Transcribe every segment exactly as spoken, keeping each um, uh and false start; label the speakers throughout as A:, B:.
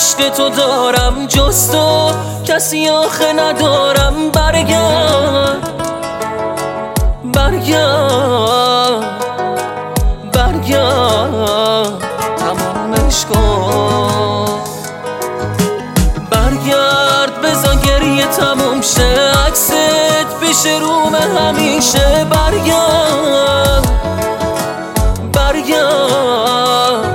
A: عشق تو دارم جز تو کسی آخه ندارم. برگرد برگرد برگرد تمامش کن. برگرد بذار گریه تموم شه، عکست پیش روم همیشه. برگرد برگرد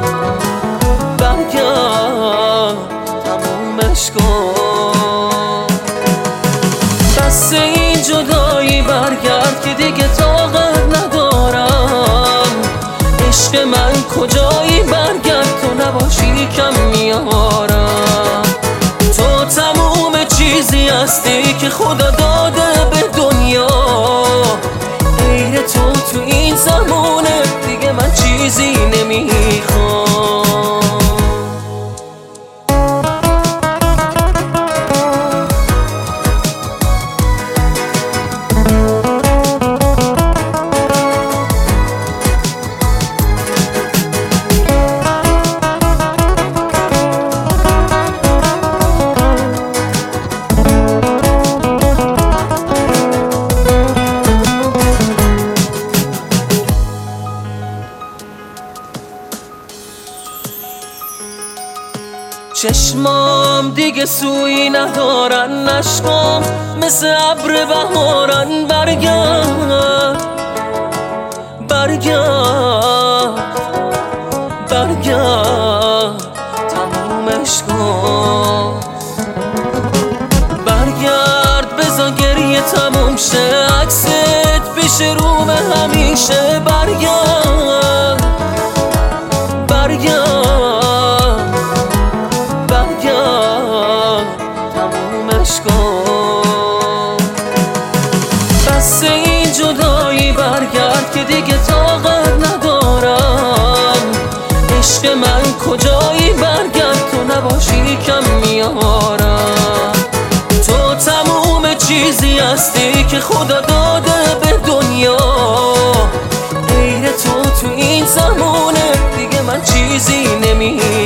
A: برگرد تمومش کن. بس این جدایی برگرد که دیگه طاقت ندارم. عشق من کجایی؟ برگرد تو نباشی کم میارم. تو تموم چیزی هستی که خدا داده به دنیا. غیر تو تو این زمانه دیگه من چیزی نمیخوام. چشمام دیگه سویی ندارن، اشکام مثل ابر بهارن. برگرد برگرد برگرد تمومش کن. برگرد بذار گریه تموم شه، عکست پیش روم همیشه. برگرد برگرد بس این جدایی برگرد که دیگه طاقت ندارم. عشق من کجایی؟ برگرد تو نباشی کم میارم. تو تموم چیزی هستی که خدا داده به دنیا. غیر تو تو این زمانه دیگه من چیزی نمیارم.